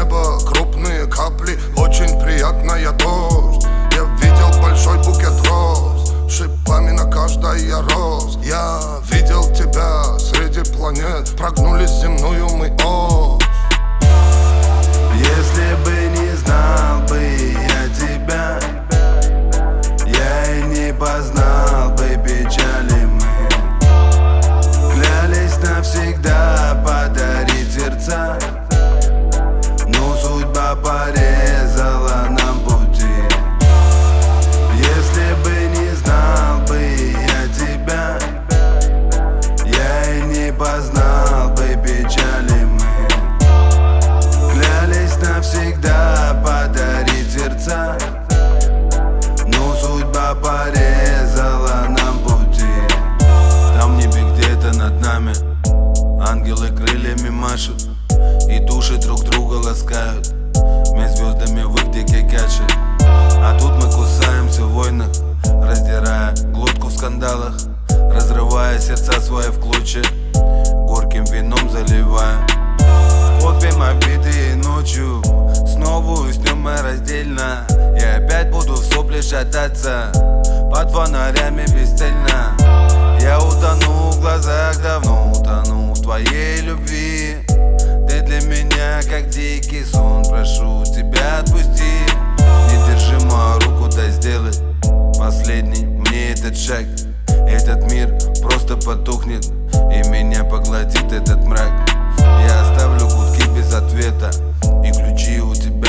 неба крупные капли, очень приятная дождь. Я видел большой букет роз, шипами на каждой я рос. Я видел тебя среди планет, прогнулись земную мы ось. Если бы не знал бы я тебя, я и не познал бы печали мы. Клялись навсегда подарить сердца, но судьба порезала нам пути. Если бы не знал бы я тебя, я и не познал бы печали мы. Клялись навсегда подарить сердца, но судьба порезала нам пути. Там в небе где-то над нами ангелы крыльями машут и души друг друга ласкают. Меж звездами в их дикой каше. А тут мы кусаемся в войнах, раздирая глотку в скандалах, разрывая сердца свои в клочья, горьким вином заливая. Копим обиды и ночью снова уснем мы раздельно. И опять буду в сопле шататься под фонарями бесцельно. Я утону в глазах, давно утону в твоей любви. Ты для меня как дикий сон, прошу тебя отпусти. Не держи мою руку, дай сделать последний мне этот шаг. Этот мир просто потухнет и меня поглотит этот мрак. Я оставлю гудки без ответа, и ключи у тебя